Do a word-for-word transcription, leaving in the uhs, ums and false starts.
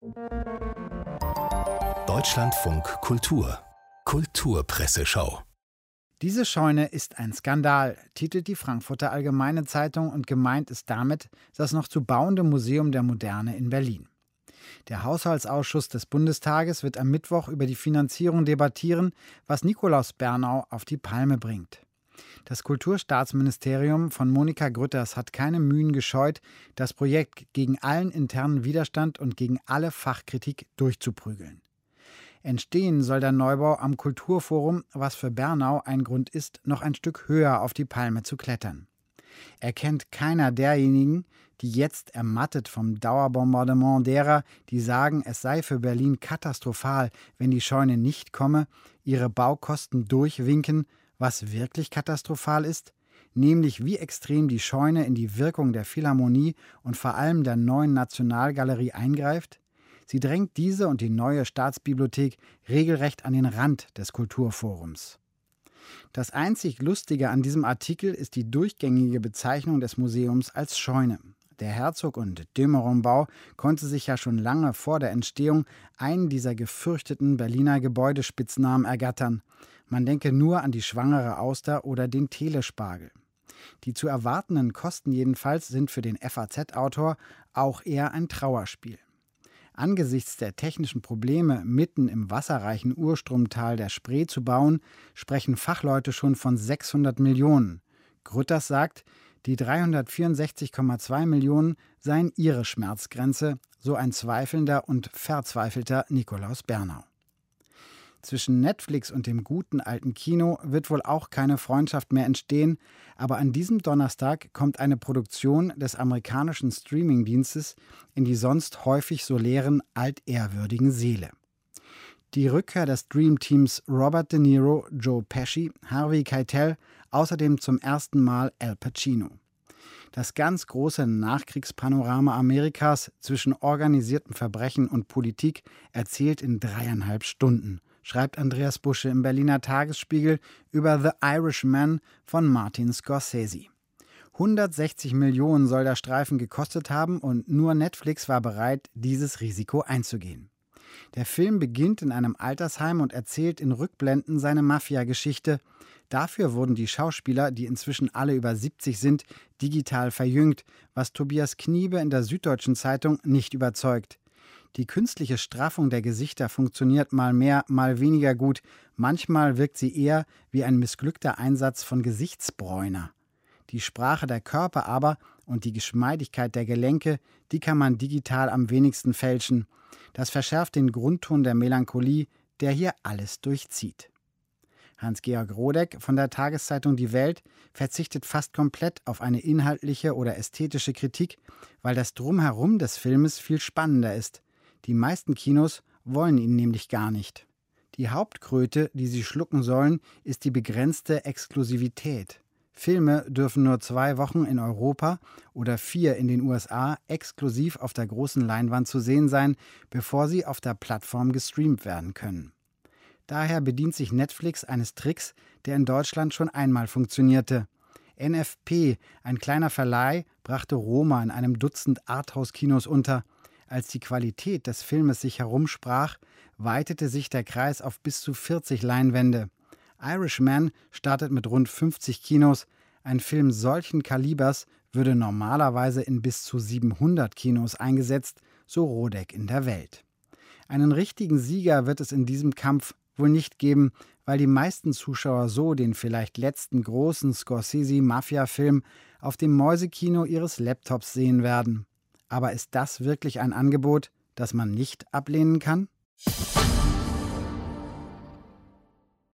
Deutschlandfunk Kultur Kulturpresseschau. Diese Scheune ist ein Skandal, titelt die Frankfurter Allgemeine Zeitung, und gemeint ist damit das noch zu bauende Museum der Moderne in Berlin. Der Haushaltsausschuss des Bundestages wird am Mittwoch über die Finanzierung debattieren, was Nikolaus Bernau auf die Palme bringt. Das Kulturstaatsministerium von Monika Grütters hat keine Mühen gescheut, das Projekt gegen allen internen Widerstand und gegen alle Fachkritik durchzuprügeln. Entstehen soll der Neubau am Kulturforum, was für Bernau ein Grund ist, noch ein Stück höher auf die Palme zu klettern. Erkennt keiner derjenigen, die jetzt ermattet vom Dauerbombardement derer, die sagen, es sei für Berlin katastrophal, wenn die Scheune nicht komme, ihre Baukosten durchwinken, was wirklich katastrophal ist? Nämlich wie extrem die Scheune in die Wirkung der Philharmonie und vor allem der neuen Nationalgalerie eingreift? Sie drängt diese und die neue Staatsbibliothek regelrecht an den Rand des Kulturforums. Das einzig Lustige an diesem Artikel ist die durchgängige Bezeichnung des Museums als Scheune. Der Herzog- und de Meuron-Bau konnte sich ja schon lange vor der Entstehung einen dieser gefürchteten Berliner Gebäudespitznamen ergattern. Man denke nur an die Schwangere Auster oder den Telespargel. Die zu erwartenden Kosten jedenfalls sind für den F A Z-Autor auch eher ein Trauerspiel. Angesichts der technischen Probleme, mitten im wasserreichen Urstromtal der Spree zu bauen, sprechen Fachleute schon von sechshundert Millionen. Grütters sagt, die dreihundertvierundsechzig Komma zwei Millionen seien ihre Schmerzgrenze, so ein zweifelnder und verzweifelter Nikolaus Bernau. Zwischen Netflix und dem guten alten Kino wird wohl auch keine Freundschaft mehr entstehen, aber an diesem Donnerstag kommt eine Produktion des amerikanischen Streamingdienstes in die sonst häufig so leeren, altehrwürdigen Seele. Die Rückkehr des Dream-Teams Robert De Niro, Joe Pesci, Harvey Keitel, außerdem zum ersten Mal Al Pacino. Das ganz große Nachkriegspanorama Amerikas zwischen organisiertem Verbrechen und Politik erzählt in dreieinhalb Stunden, schreibt Andreas Busche im Berliner Tagesspiegel über The Irishman von Martin Scorsese. hundertsechzig Millionen soll der Streifen gekostet haben und nur Netflix war bereit, dieses Risiko einzugehen. Der Film beginnt in einem Altersheim und erzählt in Rückblenden seine Mafia-Geschichte. Dafür wurden die Schauspieler, die inzwischen alle über siebzig sind, digital verjüngt, was Tobias Kniebe in der Süddeutschen Zeitung nicht überzeugt. Die künstliche Straffung der Gesichter funktioniert mal mehr, mal weniger gut. Manchmal wirkt sie eher wie ein missglückter Einsatz von Gesichtsbräuner. Die Sprache der Körper aber und die Geschmeidigkeit der Gelenke, die kann man digital am wenigsten fälschen. Das verschärft den Grundton der Melancholie, der hier alles durchzieht. Hans-Georg Rodeck von der Tageszeitung Die Welt verzichtet fast komplett auf eine inhaltliche oder ästhetische Kritik, weil das Drumherum des Filmes viel spannender ist. Die meisten Kinos wollen ihn nämlich gar nicht. Die Hauptkröte, die sie schlucken sollen, ist die begrenzte Exklusivität. Filme dürfen nur zwei Wochen in Europa oder vier in den U S A exklusiv auf der großen Leinwand zu sehen sein, bevor sie auf der Plattform gestreamt werden können. Daher bedient sich Netflix eines Tricks, der in Deutschland schon einmal funktionierte. N F P, ein kleiner Verleih, brachte Roma in einem Dutzend Arthouse-Kinos unter. Als die Qualität des Filmes sich herumsprach, weitete sich der Kreis auf bis zu vierzig Leinwände. Irishman startet mit rund fünfzig Kinos. Ein Film solchen Kalibers würde normalerweise in bis zu siebenhundert Kinos eingesetzt, so Rodeck in der Welt. Einen richtigen Sieger wird es in diesem Kampf wohl nicht geben, weil die meisten Zuschauer so den vielleicht letzten großen Scorsese-Mafia-Film auf dem Mäusekino ihres Laptops sehen werden. Aber ist das wirklich ein Angebot, das man nicht ablehnen kann?